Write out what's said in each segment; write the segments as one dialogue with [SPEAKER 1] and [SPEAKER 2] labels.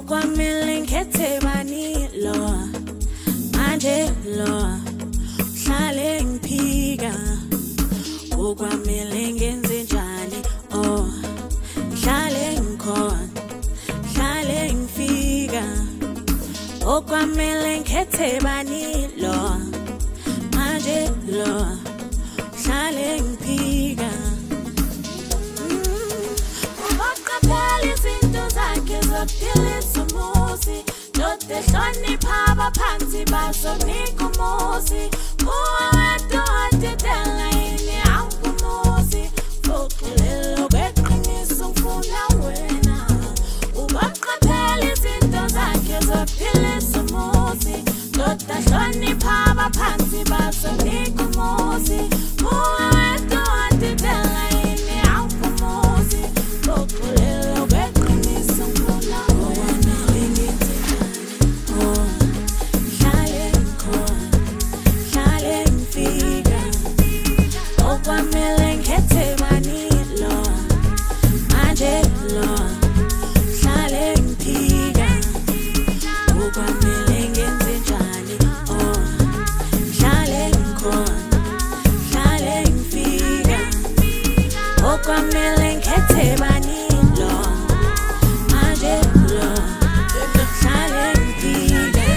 [SPEAKER 1] okwamele ngikhethe bani lo manje lo hlale ngiphika okwamele ngenze njani oh hlale ngikhona hlale ngifika okwamele ngikhethe bani lo manje lo hlale ngiphika ubaqaphela izinto zakhe zokuphilisa umuzi nodehlonipha abaphansi basonika umuzi kuwe wedwa watidela yini awumuzi foxolelo kweqiniso ngifuna wena ubaqaphela izinto zakhe zokuphilisa umuzi nodehlonipha abaphansi basonika umuzi kuwe wedwa watidela yini awumuzi foxolelo kweqiniso ngifuna wena okwamele ngikhethe bani lo manje lo hlale ngiphika okwamele ngenze njani oh hlale ngikhona hlale ngifika okwamele ngikhethe bani lo manje lo hlale ngiphika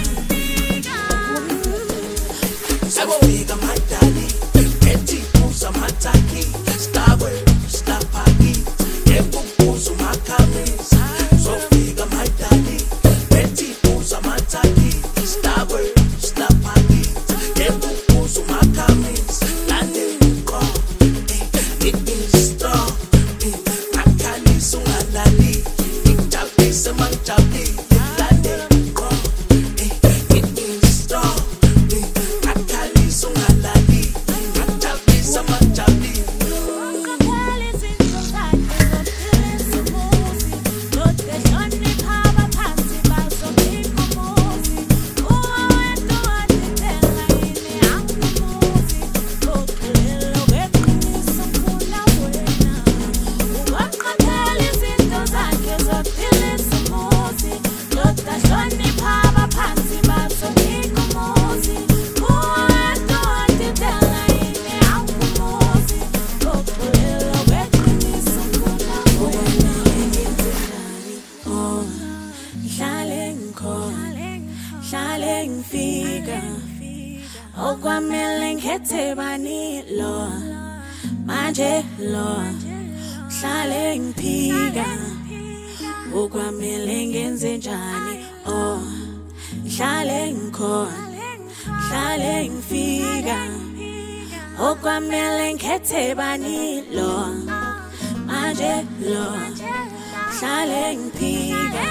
[SPEAKER 2] Sabofika madali ethi uzamataki stawe stapaki ebubuzo makamisa sofika madali ethi uzamataki stawe stapaki ebubuzo makamisa lande ko it is strong akali sungalali ikjabisa manjabi lande ko it is strong akali sungalali ikjabisa manjabi
[SPEAKER 1] hlale ngifika okwamele ngikhethe bani lo manje lo hlale ngiphika okwamele ngenze njani oh hlale ngikhona hlale ngifika okwamele ngikhethe bani lo manje lo hlale ngiphika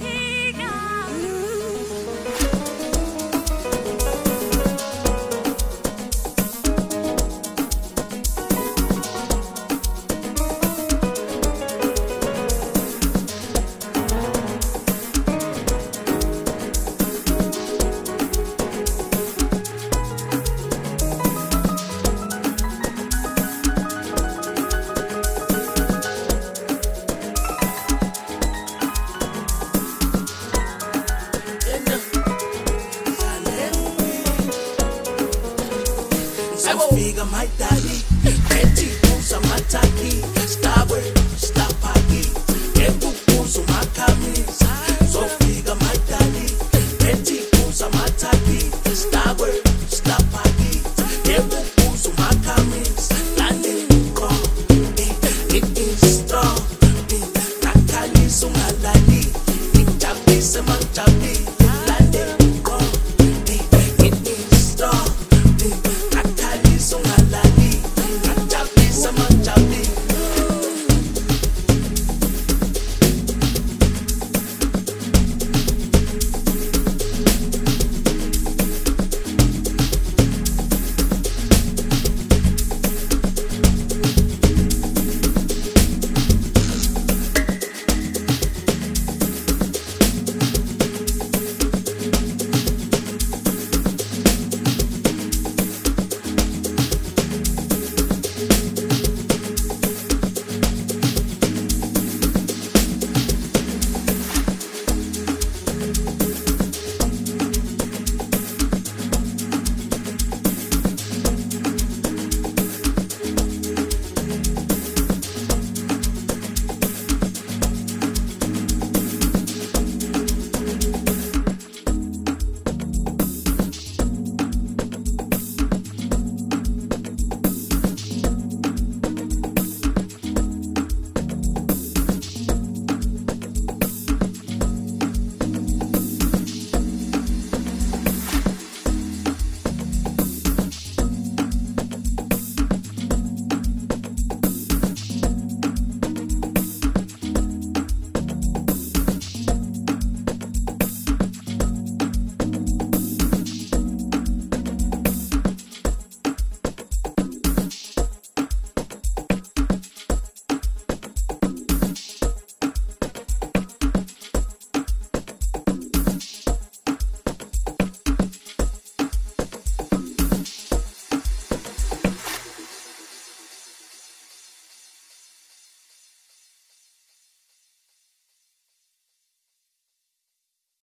[SPEAKER 2] Sabofika madali ethi uzamataki stawe stapaki ebubuzo makamisa sofika madali ethi uzamataki stawe stapaki ebubuzo makamisa lande ko it is strong akali sungalali ikjabisa manjabi